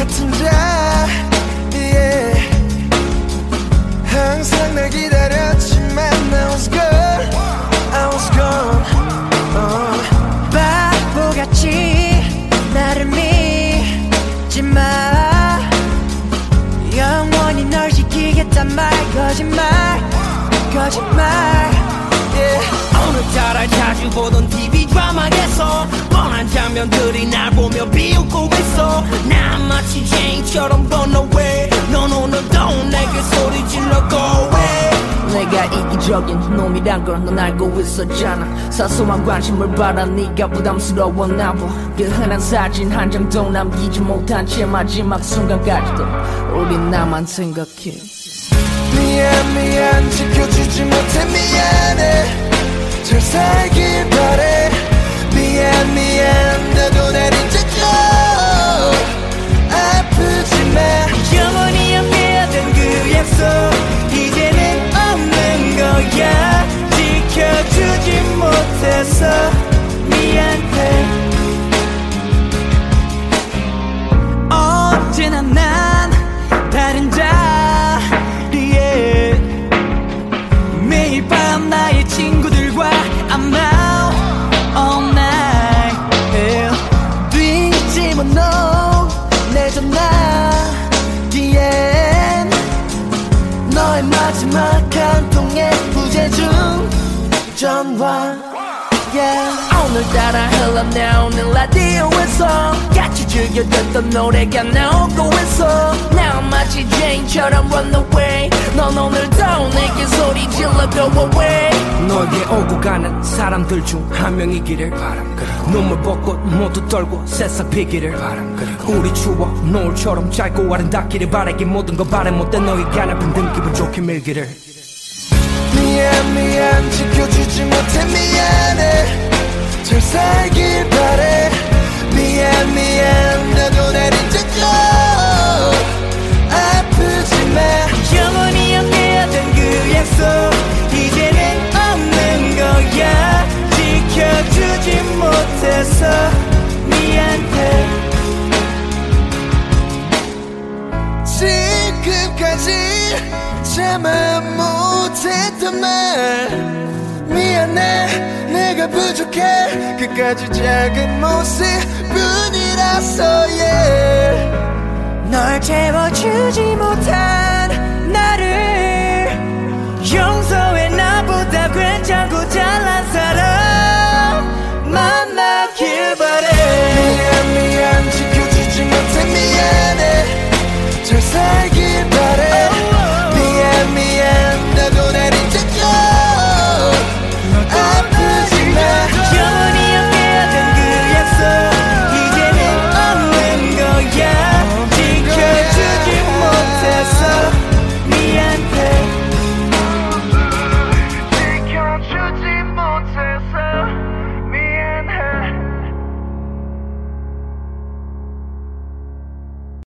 같은 자 yeah. 항상 날 기다렸지만 I was gone I was gone 바보같이 나를 믿지 마 영원히 널 지키겠단 말 거짓말 yeah. 오늘따라 자주 보던 TV 드라마에서 뻔한 장면들이 날 보며 비웃고 있어 난 마치 제인처럼 run away 넌 오늘도 내게 소리 질러 go away 내가 이기적인 놈이란 걸 넌 알고 있었잖아 사소한 관심을 받아 네가 부담스러웠나 봐 그 흔한 사진 한 장도 남기지 못한 채 마지막 순간까지도 우린 나만 생각해 미안 지켜주지 못해 미안해 잘 살길 바래 미안 너도 날 잊어줘 아프지마 영원히 함께하던 그 약속 이제는 없는 거야 지켜주지 못해서 미안해 언제나 난 다른 자리에 매일 밤 나의 친구들과 I'm out all night yeah. 뒤집어 놓은 내 전화기엔 너의 마지막 한 통의 부재중 전화 yeah. 오늘따라 흘러나오는 라디오에서 같이 즐겨 듣던 노래가 나오고 있어 난 마치 제인처럼 run away 넌 오늘도 내게 소리 질러 go away 너에게 오고 가는 사람들 중 한 명이기를 바람 그리고 눈물벚꽃 모두 떨고 새싹 피기를 바람 그리고 우리 추억 노을처럼 짧고 아름답기를 바라기 모든 거 바래 못된 너에게 하나뿐 든 기분 좋게 밀기를 미안 지켜주지 못해 미안해 잘 살길 바래 미안 너도 날 잊어줘 아프지마 영원히 함께하던 그 약속 이제는 없는 거야 지켜주지 못해서 미안해 지금까지 참아 못했던 말 미안해 내가 부족해 끝까지 작은 모습뿐이라서 yeah.